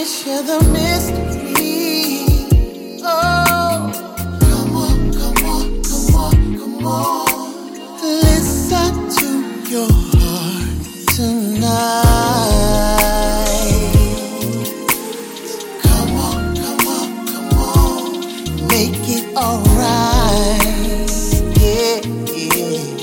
share the mystery. Oh, come on, come on, come on, come on. Listen to your heart tonight. Come on, come on, come on. Make it alright.